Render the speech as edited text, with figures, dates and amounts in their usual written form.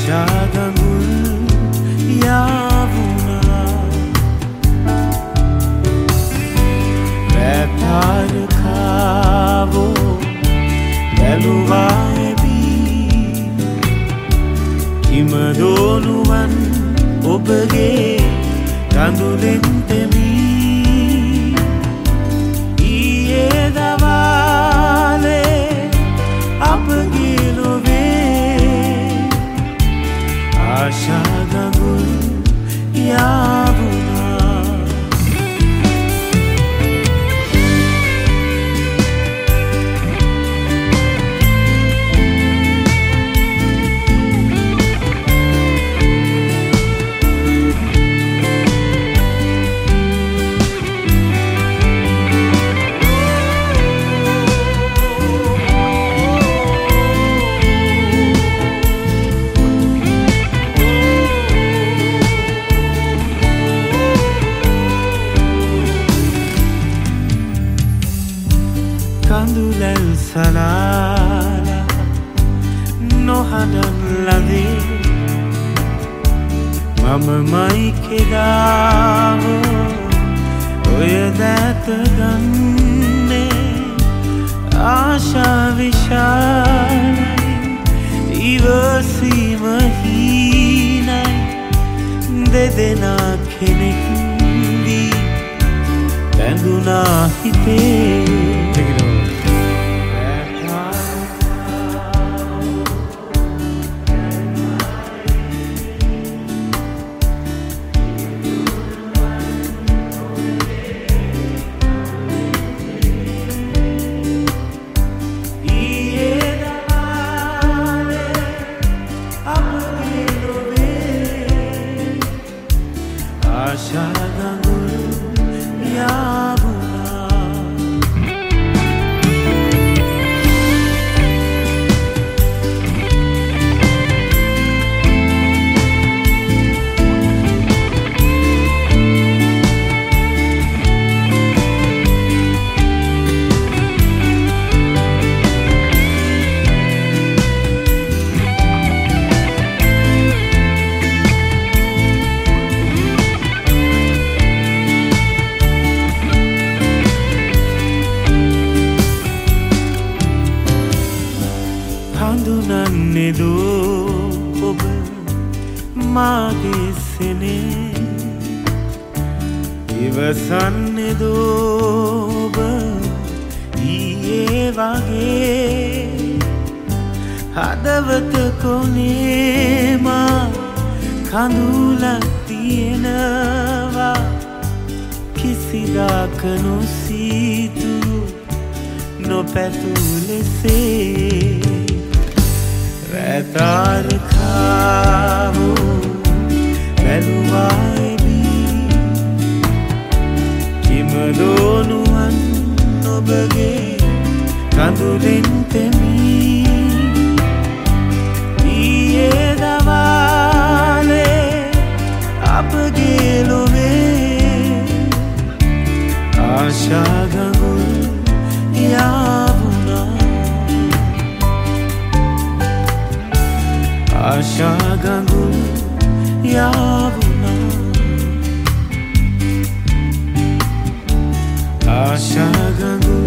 ආශා ගඟුල් යාවුනා රැතාරකාවෝ බැලුවායබී කිමදෝනුවන් ඔබගේ කඳුලෙන් තෙමී ඊයේ දවාලේ අපගේ ලොවේ ආශා ගඟුල් යාවුනා කඳුලැල් සලාලා නොහඬන් ලදී මමමයි කෙදාව ඔය දැත ගන්නේ ආශා විශාලයි ඉවසීම හීනයි දෙදෙනා කෙනෙක් වී බැඳුනා හිතේ ආශා ගඟුල් යාවුනා හඳුනන්නේදෝ ඔබ මාගේ සෙනේ ඉවසන්නේදෝ ඔබ ඊයේ වගේ හදවත කොනේ මා කඳුලක් තියෙනවා කිසිදාක නොසීතුරු නොපැතුූ ලෙසේ රැතාරකාවෝ බැලුවායබී කිමදෝනුවන් ඔබගේ කඳුලෙන් තෙමී ඊයේ දවාලේ අපගේ ලොවේ ආශා ගඟුල් යාවුනා ආශා ගඟුල් යාවුනා ආශා ගඟුල්